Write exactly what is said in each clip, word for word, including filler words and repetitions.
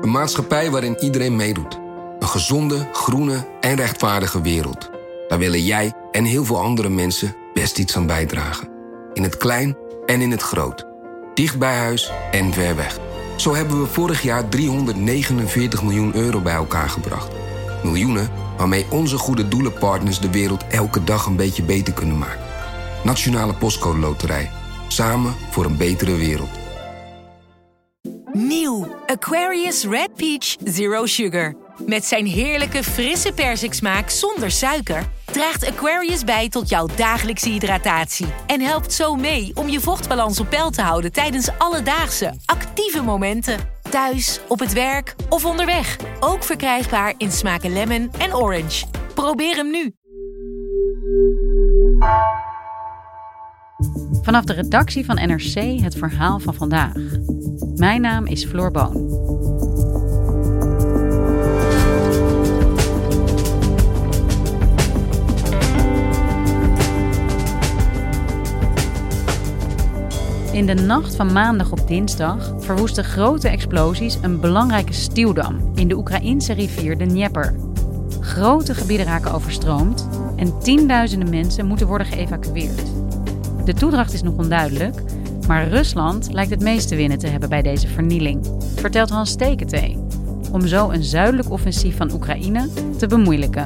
Een maatschappij waarin iedereen meedoet. Een gezonde, groene en rechtvaardige wereld. Daar willen jij en heel veel andere mensen best iets aan bijdragen. In het klein en in het groot. Dicht bij huis en ver weg. Zo hebben we vorig jaar driehonderdnegenenveertig miljoen euro bij elkaar gebracht. Miljoenen waarmee onze goede doelenpartners de wereld elke dag een beetje beter kunnen maken. Nationale Postcode Loterij. Samen voor een betere wereld. Nieuw Aquarius Red Peach Zero Sugar. Met zijn heerlijke frisse persiksmaak zonder suiker draagt Aquarius bij tot jouw dagelijkse hydratatie. En helpt zo mee om je vochtbalans op peil te houden tijdens alledaagse, actieve momenten. Thuis, op het werk of onderweg. Ook verkrijgbaar in smaken lemon en orange. Probeer hem nu. Vanaf de redactie van N R C het verhaal van vandaag. Mijn naam is Floor Boon. In de nacht van maandag op dinsdag verwoesten grote explosies een belangrijke stuwdam in de Oekraïnse rivier de Dnieper. Grote gebieden raken overstroomd en tienduizenden mensen moeten worden geëvacueerd. De toedracht is nog onduidelijk, maar Rusland lijkt het meest te winnen te hebben bij deze vernieling, vertelt Hans Steketee, om zo een zuidelijk offensief van Oekraïne te bemoeilijken.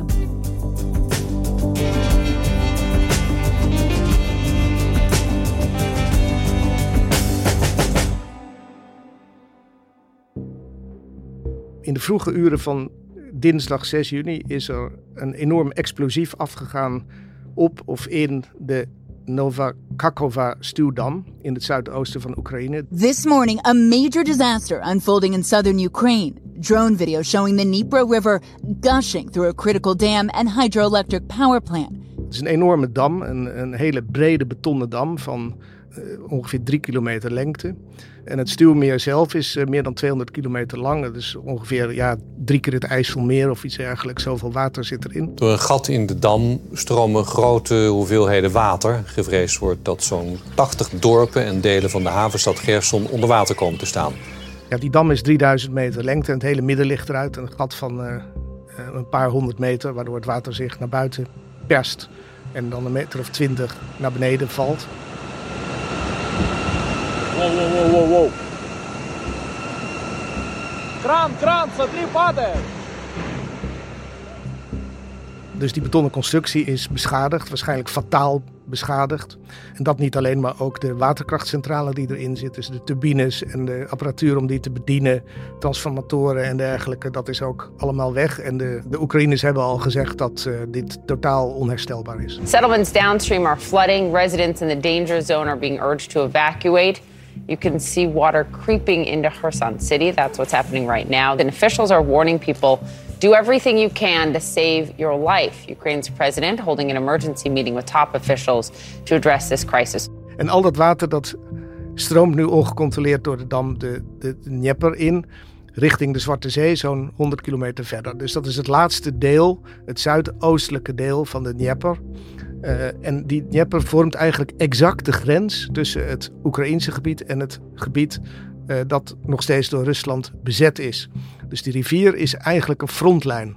In de vroege uren van dinsdag zes juni is er een enorm explosief afgegaan op of in de Nova Kakhovka stuwdam in het zuidoosten van Oekraïne. This morning, a major disaster unfolding in southern Ukraine. Drone video showing the Dnipro River gushing through a critical dam and hydroelectric power plant. Het is een enorme dam, een, een hele brede betonnen dam van uh, ongeveer drie kilometer lengte. En het stuwmeer zelf is uh, meer dan tweehonderd kilometer lang. Dat is ongeveer ja, drie keer het IJsselmeer of iets dergelijks. Zoveel water zit erin. Door een gat in de dam stromen grote hoeveelheden water. Gevreesd wordt dat zo'n tachtig dorpen en delen van de havenstad Gerson onder water komen te staan. Ja, die dam is drieduizend meter lengte en het hele midden ligt eruit. Een gat van uh, een paar honderd meter, waardoor het water zich naar buiten perst. En dan een meter of twintig naar beneden valt. Wow, wow, wow, wow, wow. Kraan, kraan, смотри, падает. Dus die betonnen constructie is beschadigd, waarschijnlijk fataal beschadigd. En dat niet alleen, maar ook de waterkrachtcentrale die erin zit. Dus de turbines en de apparatuur om die te bedienen, transformatoren en dergelijke, dat is ook allemaal weg. En de, de Oekraïners hebben al gezegd dat uh, dit totaal onherstelbaar is. Settlements downstream are flooding. Residents in the danger zone are being urged to evacuate. You can see water creeping into Kherson City. That's what's happening right now. And officials are warning people, do everything you can to save your life. Ukraine's president holding an emergency meeting with top officials to address this crisis. En al dat water dat stroomt nu ongecontroleerd door de dam de, de, de Dnieper in, richting de Zwarte Zee, zo'n honderd kilometer verder. Dus dat is het laatste deel, het zuidoostelijke deel van de Dnieper. Uh, en die Dnieper vormt eigenlijk exact de grens tussen het Oekraïense gebied en het gebied uh, dat nog steeds door Rusland bezet is. Dus die rivier is eigenlijk een frontlijn.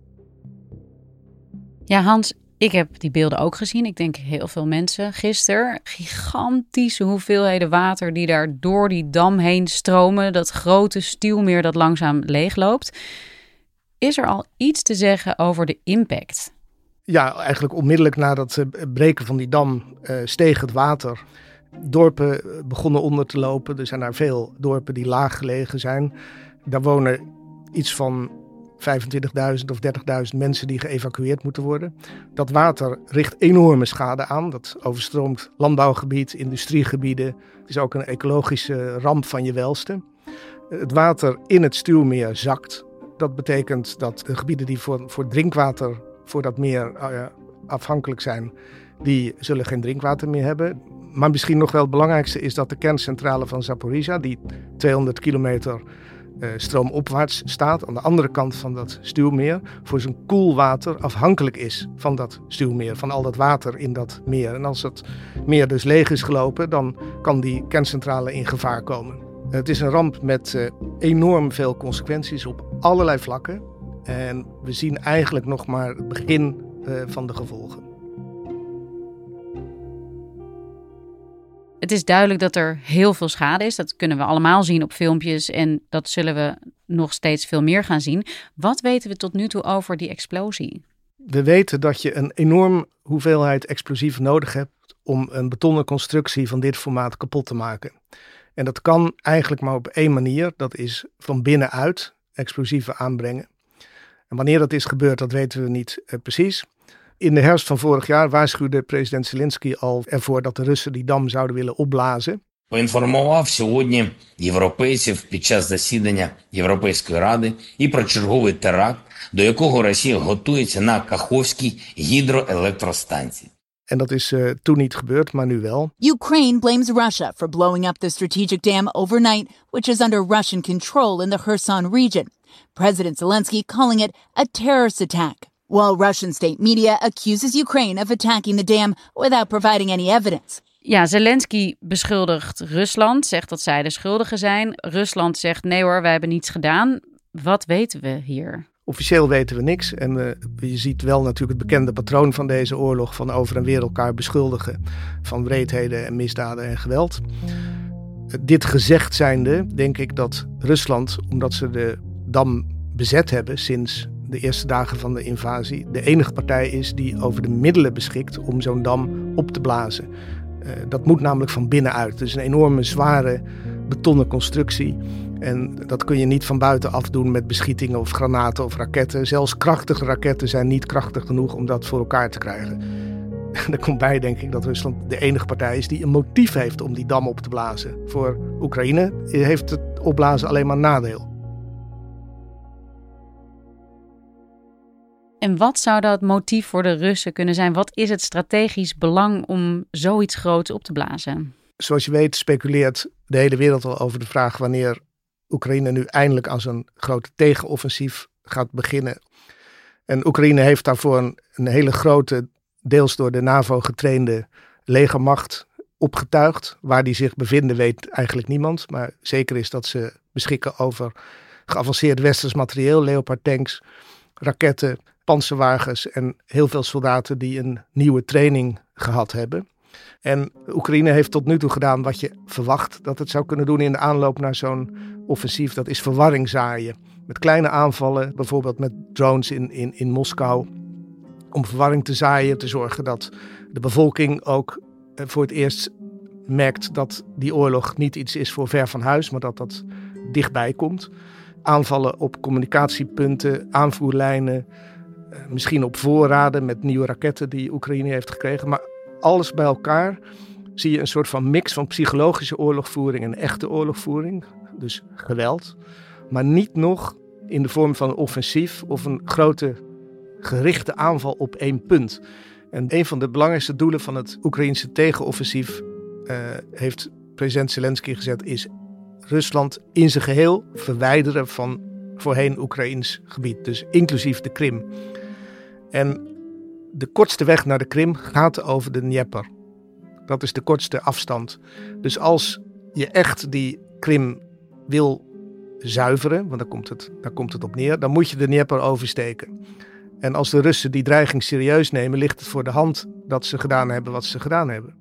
Ja, Hans, ik heb die beelden ook gezien. Ik denk heel veel mensen gisteren. Gigantische hoeveelheden water die daar door die dam heen stromen. Dat grote stuwmeer dat langzaam leegloopt. Is er al iets te zeggen over de impact? Ja, eigenlijk onmiddellijk na het breken van die dam uh, steeg het water. Dorpen begonnen onder te lopen. Er zijn daar veel dorpen die laag gelegen zijn. Daar wonen iets van vijfentwintigduizend of dertigduizend mensen die geëvacueerd moeten worden. Dat water richt enorme schade aan. Dat overstroomt landbouwgebied, industriegebieden. Het is ook een ecologische ramp van je welste. Het water in het stuwmeer zakt. Dat betekent dat de gebieden die voor, voor drinkwater voor dat meer uh, afhankelijk zijn, die zullen geen drinkwater meer hebben. Maar misschien nog wel het belangrijkste is dat de kerncentrale van Zaporizhzhia, die tweehonderd kilometer uh, stroomopwaarts staat, aan de andere kant van dat stuwmeer, voor zijn koelwater afhankelijk is van dat stuwmeer, van al dat water in dat meer. En als het meer dus leeg is gelopen, dan kan die kerncentrale in gevaar komen. Het is een ramp met uh, enorm veel consequenties op allerlei vlakken. En we zien eigenlijk nog maar het begin uh, van de gevolgen. Het is duidelijk dat er heel veel schade is. Dat kunnen we allemaal zien op filmpjes en dat zullen we nog steeds veel meer gaan zien. Wat weten we tot nu toe over die explosie? We weten dat je een enorm hoeveelheid explosieven nodig hebt om een betonnen constructie van dit formaat kapot te maken. En dat kan eigenlijk maar op één manier. Dat is van binnenuit explosieven aanbrengen. En wanneer dat is gebeurd, dat weten we niet uh, precies. In de herfst van vorig jaar waarschuwde president Zelensky al ervoor dat de Russen die dam zouden willen opblazen. Поінформував сьогодні європейців під час засідання Європейської ради і про черговий теракт, до якого Росія готується на Каховській гідроелектростанції. En dat is uh, toen niet gebeurd, maar nu wel. Ukraine blames Russia for blowing up the strategic dam overnight, which is under Russian control in the Kherson region. President Zelensky calling it a terrorist attack, while Russian state media accuses Ukraine of attacking the dam without providing any evidence. Ja, Zelensky beschuldigt Rusland, zegt dat zij de schuldigen zijn. Rusland zegt nee hoor, wij hebben niets gedaan. Wat weten we hier? Officieel weten we niks en uh, je ziet wel natuurlijk het bekende patroon van deze oorlog van over en weer elkaar beschuldigen van wreedheden en misdaden en geweld. Uh, dit gezegd zijnde denk ik dat Rusland, omdat ze de dam bezet hebben sinds de eerste dagen van de invasie, de enige partij is die over de middelen beschikt om zo'n dam op te blazen. Uh, dat moet namelijk van binnenuit. Het is een enorme zware betonnen constructie. En dat kun je niet van buitenaf doen met beschietingen of granaten of raketten. Zelfs krachtige raketten zijn niet krachtig genoeg om dat voor elkaar te krijgen. En er komt bij, denk ik, dat Rusland de enige partij is die een motief heeft om die dam op te blazen. Voor Oekraïne heeft het opblazen alleen maar nadeel. En wat zou dat motief voor de Russen kunnen zijn? Wat is het strategisch belang om zoiets groots op te blazen? Zoals je weet speculeert de hele wereld al over de vraag wanneer Oekraïne nu eindelijk aan zijn grote tegenoffensief gaat beginnen. En Oekraïne heeft daarvoor een, een hele grote, deels door de NAVO getrainde legermacht opgetuigd. Waar die zich bevinden weet eigenlijk niemand. Maar zeker is dat ze beschikken over geavanceerd westers materieel, Leopard tanks, raketten, panzerwagens en heel veel soldaten die een nieuwe training gehad hebben. En Oekraïne heeft tot nu toe gedaan wat je verwacht dat het zou kunnen doen in de aanloop naar zo'n offensief. Dat is verwarring zaaien. Met kleine aanvallen, bijvoorbeeld met drones in, in, in Moskou. Om verwarring te zaaien, te zorgen dat de bevolking ook voor het eerst merkt dat die oorlog niet iets is voor ver van huis, maar dat dat dichtbij komt. Aanvallen op communicatiepunten, aanvoerlijnen, misschien op voorraden met nieuwe raketten die Oekraïne heeft gekregen. Maar alles bij elkaar zie je een soort van mix van psychologische oorlogvoering en echte oorlogvoering. Dus geweld. Maar niet nog in de vorm van een offensief of een grote gerichte aanval op één punt. En een van de belangrijkste doelen van het Oekraïnse tegenoffensief, uh, heeft president Zelensky gezet, is Rusland in zijn geheel verwijderen van voorheen Oekraïns gebied. Dus inclusief de Krim. En de kortste weg naar de Krim gaat over de Dnieper. Dat is de kortste afstand. Dus als je echt die Krim wil zuiveren, want daar komt het, daar komt het op neer, dan moet je de Dnieper oversteken. En als de Russen die dreiging serieus nemen, ligt het voor de hand dat ze gedaan hebben wat ze gedaan hebben.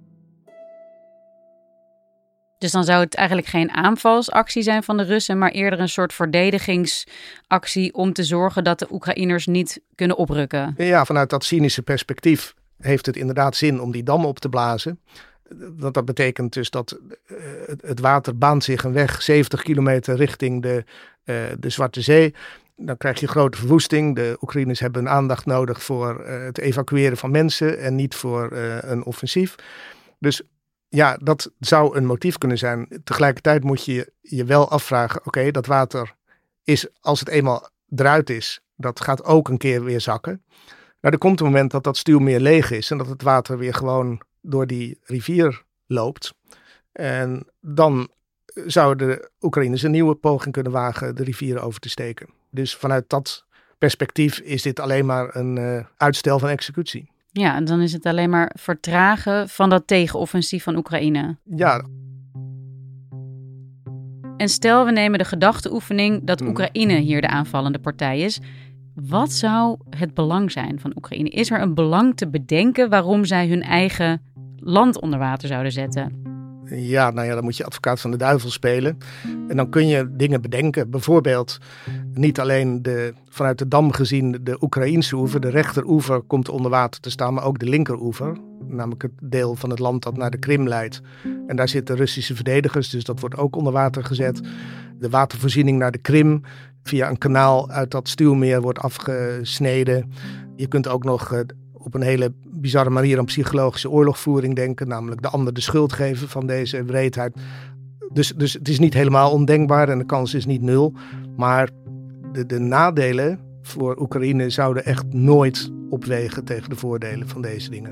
Dus dan zou het eigenlijk geen aanvalsactie zijn van de Russen, maar eerder een soort verdedigingsactie om te zorgen dat de Oekraïners niet kunnen oprukken. Ja, vanuit dat cynische perspectief heeft het inderdaad zin om die dam op te blazen. Want dat betekent dus dat uh, het water baant zich een weg zeventig kilometer richting de, uh, de Zwarte Zee. Dan krijg je grote verwoesting. De Oekraïners hebben een aandacht nodig voor uh, het evacueren van mensen en niet voor uh, een offensief. Dus ja, dat zou een motief kunnen zijn. Tegelijkertijd moet je je wel afvragen, oké, okay, dat water is, als het eenmaal eruit is, dat gaat ook een keer weer zakken. Nou, er komt een moment dat dat stuwmeer leeg is en dat het water weer gewoon door die rivier loopt. En dan zouden de Oekraïners een nieuwe poging kunnen wagen de rivieren over te steken. Dus vanuit dat perspectief is dit alleen maar een uh, uitstel van executie. Ja, en dan is het alleen maar vertragen van dat tegenoffensief van Oekraïne. Ja. En stel we nemen de gedachteoefening dat Oekraïne hier de aanvallende partij is. Wat zou het belang zijn van Oekraïne? Is er een belang te bedenken waarom zij hun eigen land onder water zouden zetten? Ja, nou ja, dan moet je advocaat van de duivel spelen. En dan kun je dingen bedenken. Bijvoorbeeld niet alleen de, vanuit de dam gezien de Oekraïnse oever. De rechteroever komt onder water te staan, maar ook de linkeroever. Namelijk het deel van het land dat naar de Krim leidt. En daar zitten Russische verdedigers, dus dat wordt ook onder water gezet. De watervoorziening naar de Krim via een kanaal uit dat stuwmeer wordt afgesneden. Je kunt ook nog uh, op een hele bizarre manier aan psychologische oorlogvoering denken. Namelijk de ander de schuld geven van deze wreedheid. Dus, dus het is niet helemaal ondenkbaar en de kans is niet nul. Maar de, de nadelen voor Oekraïne zouden echt nooit opwegen tegen de voordelen van deze dingen.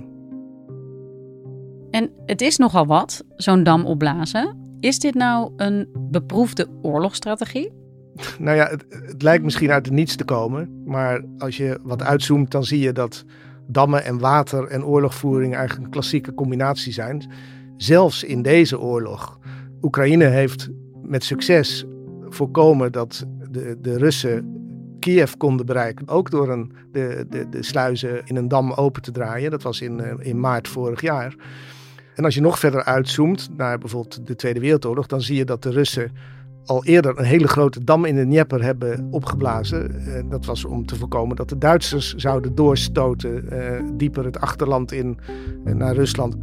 En het is nogal wat, zo'n dam opblazen. Is dit nou een beproefde oorlogsstrategie? Nou ja, het, het lijkt misschien uit het niets te komen. Maar als je wat uitzoomt, dan zie je dat dammen en water en oorlogvoering eigenlijk een klassieke combinatie zijn. Zelfs in deze oorlog. Oekraïne heeft met succes voorkomen dat de, de Russen Kiev konden bereiken. Ook door een, de, de, de sluizen in een dam open te draaien. Dat was in, in maart vorig jaar. En als je nog verder uitzoomt naar bijvoorbeeld de Tweede Wereldoorlog, dan zie je dat de Russen al eerder een hele grote dam in de Dnieper hebben opgeblazen. Uh, dat was om te voorkomen dat de Duitsers zouden doorstoten uh, dieper het achterland in uh, naar Rusland.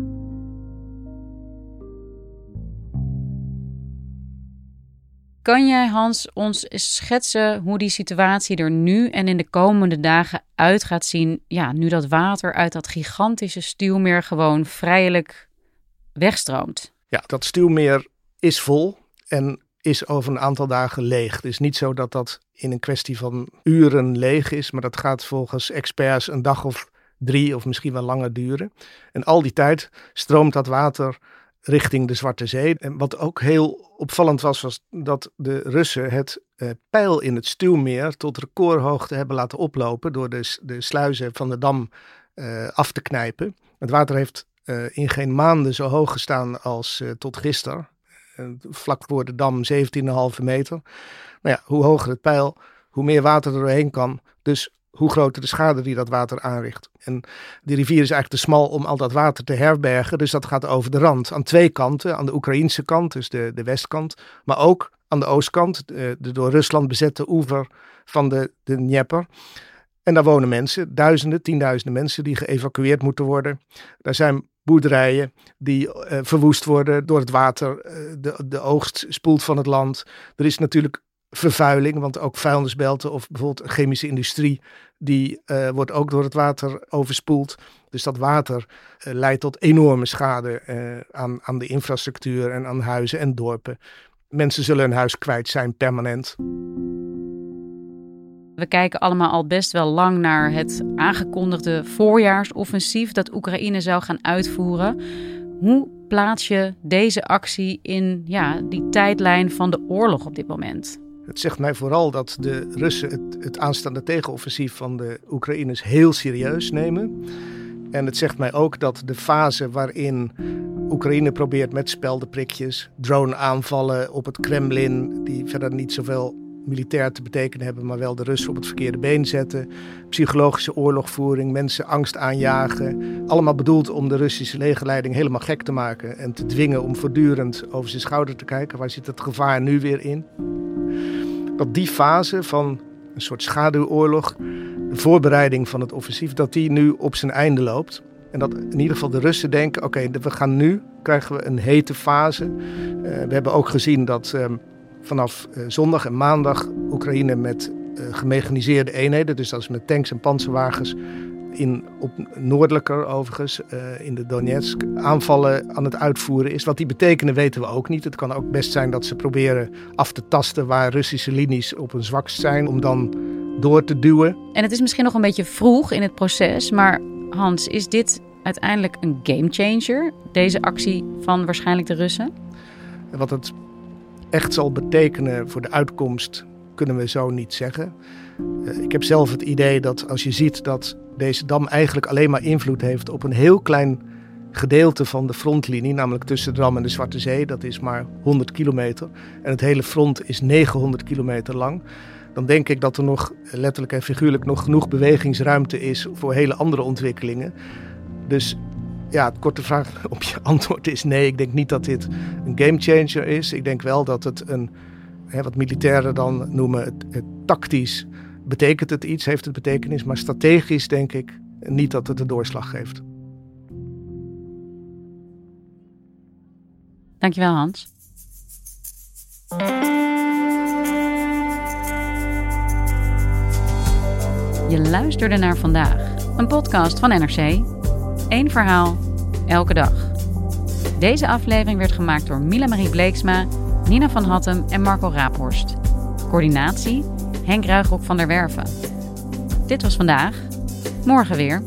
Kan jij, Hans, ons eens schetsen hoe die situatie er nu en in de komende dagen uit gaat zien, ja, nu dat water uit dat gigantische stuwmeer gewoon vrijelijk wegstroomt? Ja, dat stuwmeer is vol en is over een aantal dagen leeg. Het is niet zo dat dat in een kwestie van uren leeg is, maar dat gaat volgens experts een dag of drie of misschien wel langer duren. En al die tijd stroomt dat water richting de Zwarte Zee. En wat ook heel opvallend was, was dat de Russen het uh, peil in het stuwmeer tot recordhoogte hebben laten oplopen door de, de sluizen van de dam uh, af te knijpen. Het water heeft uh, in geen maanden zo hoog gestaan als uh, tot gisteren. Uh, vlak voor de dam zeventien komma vijf meter. Maar ja, hoe hoger het peil, hoe meer water er doorheen kan. Dus hoe groter de schade die dat water aanricht. En die rivier is eigenlijk te smal om al dat water te herbergen. Dus dat gaat over de rand. Aan twee kanten. Aan de Oekraïnse kant, dus de, de westkant. Maar ook aan de oostkant. De, de door Rusland bezette oever van de, de Dnieper. En daar wonen mensen. Duizenden, tienduizenden mensen die geëvacueerd moeten worden. Daar zijn boerderijen die uh, verwoest worden door het water. Uh, de, de oogst spoelt van het land. Er is natuurlijk vervuiling, want ook vuilnisbelten of bijvoorbeeld chemische industrie, die uh, wordt ook door het water overspoeld. Dus dat water uh, leidt tot enorme schade uh, aan, aan de infrastructuur en aan huizen en dorpen. Mensen zullen hun huis kwijt zijn permanent. We kijken allemaal al best wel lang naar het aangekondigde voorjaarsoffensief dat Oekraïne zou gaan uitvoeren. Hoe plaats je deze actie in ja, die tijdlijn van de oorlog op dit moment? Het zegt mij vooral dat de Russen het, het aanstaande tegenoffensief van de Oekraïners heel serieus nemen. En het zegt mij ook dat de fase waarin Oekraïne probeert met speldenprikjes, drone-aanvallen op het Kremlin, die verder niet zoveel militair te betekenen hebben, maar wel de Russen op het verkeerde been zetten, psychologische oorlogvoering, mensen angst aanjagen, allemaal bedoeld om de Russische legerleiding helemaal gek te maken en te dwingen om voortdurend over zijn schouder te kijken. Waar zit het gevaar nu weer in? Dat die fase van een soort schaduwoorlog, de voorbereiding van het offensief, dat die nu op zijn einde loopt. En dat in ieder geval de Russen denken, oké, okay, we gaan nu, krijgen we een hete fase. Uh, we hebben ook gezien dat uh, vanaf uh, zondag en maandag Oekraïne met uh, gemechaniseerde eenheden, dus dat is met tanks en panzerwagens, in, op noordelijker overigens, uh, in de Donetsk, aanvallen aan het uitvoeren is. Wat die betekenen weten we ook niet. Het kan ook best zijn dat ze proberen af te tasten waar Russische linies op hun zwakst zijn, om dan door te duwen. En het is misschien nog een beetje vroeg in het proces, maar Hans, is dit uiteindelijk een gamechanger, deze actie van waarschijnlijk de Russen? Wat het echt zal betekenen voor de uitkomst, kunnen we zo niet zeggen. Uh, ik heb zelf het idee dat als je ziet dat deze dam eigenlijk alleen maar invloed heeft op een heel klein gedeelte van de frontlinie, namelijk tussen de Dam en de Zwarte Zee, dat is maar honderd kilometer. En het hele front is negenhonderd kilometer lang. Dan denk ik dat er nog letterlijk en figuurlijk nog genoeg bewegingsruimte is voor hele andere ontwikkelingen. Dus ja, het korte vraag op je antwoord is nee. Ik denk niet dat dit een gamechanger is. Ik denk wel dat het een, hè, wat militairen dan noemen, het, het tactisch betekent het iets, heeft het betekenis. Maar strategisch denk ik niet dat het de doorslag geeft. Dankjewel, Hans. Je luisterde naar Vandaag, een podcast van N R C. Eén verhaal, elke dag. Deze aflevering werd gemaakt door Mila-Marie Bleeksma, Nina van Hattem en Marco Raaphorst. Coördinatie, Henk Ruigrok van der Werven. Dit was Vandaag. Morgen weer.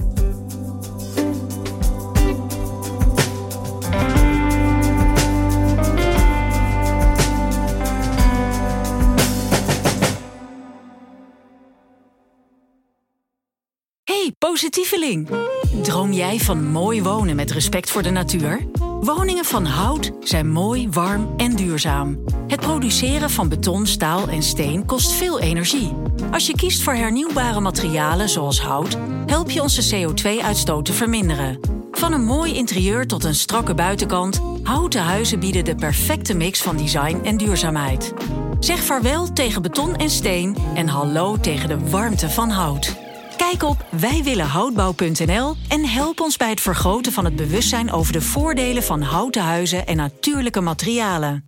Hey, positieveling! Droom jij van mooi wonen met respect voor de natuur? Woningen van hout zijn mooi, warm en duurzaam. Het produceren van beton, staal en steen kost veel energie. Als je kiest voor hernieuwbare materialen zoals hout, help je onze C O twee uitstoot te verminderen. Van een mooi interieur tot een strakke buitenkant, houten huizen bieden de perfecte mix van design en duurzaamheid. Zeg vaarwel tegen beton en steen en hallo tegen de warmte van hout. Kijk op wij willen houtbouw punt n l en help ons bij het vergroten van het bewustzijn over de voordelen van houten huizen en natuurlijke materialen.